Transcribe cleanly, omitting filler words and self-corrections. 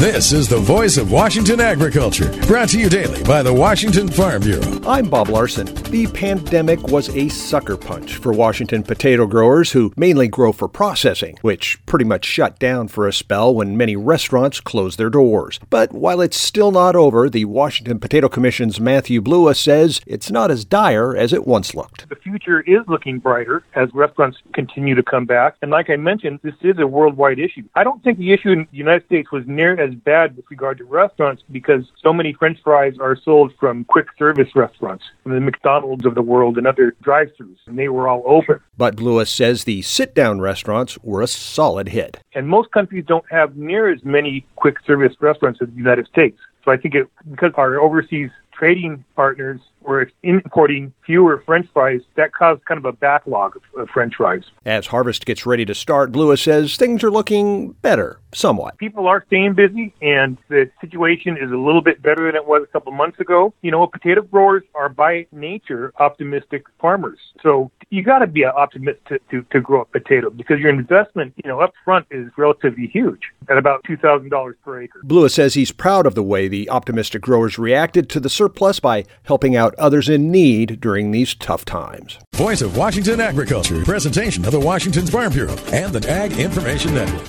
This is the voice of Washington agriculture, brought to you daily by the Washington Farm Bureau. I'm Bob Larson. The pandemic was a sucker punch for Washington potato growers who mainly grow for processing, which pretty much shut down for a spell when many restaurants closed their doors. But while it's still not over, the Washington Potato Commission's Matthew Blua says it's not as dire as it once looked. The future is looking brighter as restaurants continue to come back. And like I mentioned, this is a worldwide issue. I don't think the issue in the United States was near as bad with regard to restaurants because so many French fries are sold from quick service restaurants, from the McDonald's of the world and other drive-thrus, and they were all open. But Blua says the sit-down restaurants were a solid hit. And most countries don't have near as many quick service restaurants as the United States. So I think because our overseas trading partners were importing fewer French fries, that caused kind of a backlog of French fries. As harvest gets ready to start, Blua says things are looking better, somewhat. People are staying busy, and the situation is a little bit better than it was a couple months ago. You know, potato growers are by nature optimistic farmers. So you got to be an optimist to grow a potato because your investment, up front is relatively huge at about $2,000 per acre. Blua says he's proud of the way the optimistic growers reacted to the surplus by helping out others in need during these tough times. Voice of Washington agriculture, presentation of the Washington Farm Bureau and the Ag Information Network.